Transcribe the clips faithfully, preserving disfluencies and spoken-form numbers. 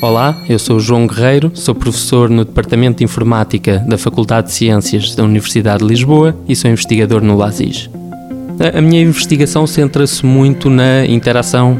Olá, eu sou o João Guerreiro, sou professor no Departamento de Informática da Faculdade de Ciências da Universidade de Lisboa e sou investigador no LASIS. A minha investigação centra-se muito na interação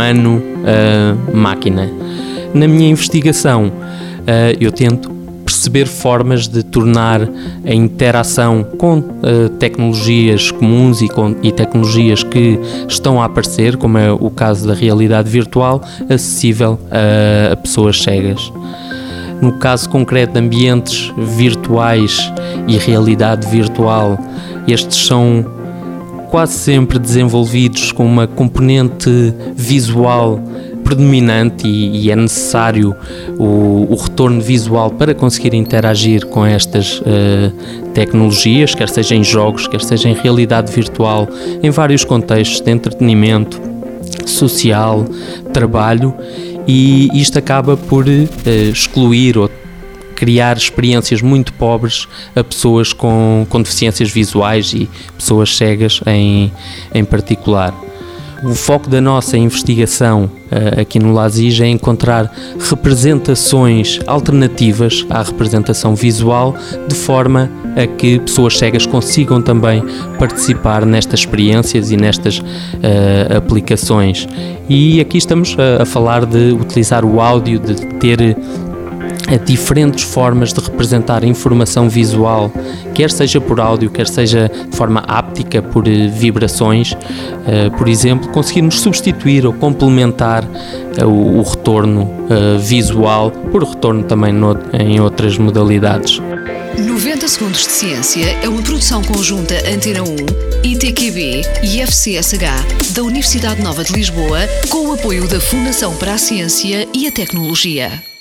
humano-máquina. Na minha investigação, eu tento perceber formas de tornar a interação com uh, tecnologias comuns e, com, e tecnologias que estão a aparecer, como é o caso da realidade virtual, acessível a, a pessoas cegas. No caso concreto de ambientes virtuais e realidade virtual, estes são quase sempre desenvolvidos com uma componente visual predominante e, e é necessário o, o retorno visual para conseguir interagir com estas uh, tecnologias, quer seja em jogos, quer seja em realidade virtual, em vários contextos de entretenimento, social, trabalho, e isto acaba por uh, excluir ou criar experiências muito pobres a pessoas com, com deficiências visuais e pessoas cegas em, em particular. O foco da nossa investigação uh, aqui no LASIS é encontrar representações alternativas à representação visual, de forma a que pessoas cegas consigam também participar nestas experiências e nestas uh, aplicações. E aqui estamos a, a falar de utilizar o áudio, de ter diferentes formas de representar informação visual, quer seja por áudio, quer seja de forma áptica, por vibrações, uh, por exemplo, conseguirmos substituir ou complementar uh, o, o retorno uh, visual por retorno também no, em outras modalidades. noventa Segundos de Ciência é uma produção conjunta Antena um, I T Q B e F C S H da Universidade Nova de Lisboa, com o apoio da Fundação para a Ciência e a Tecnologia.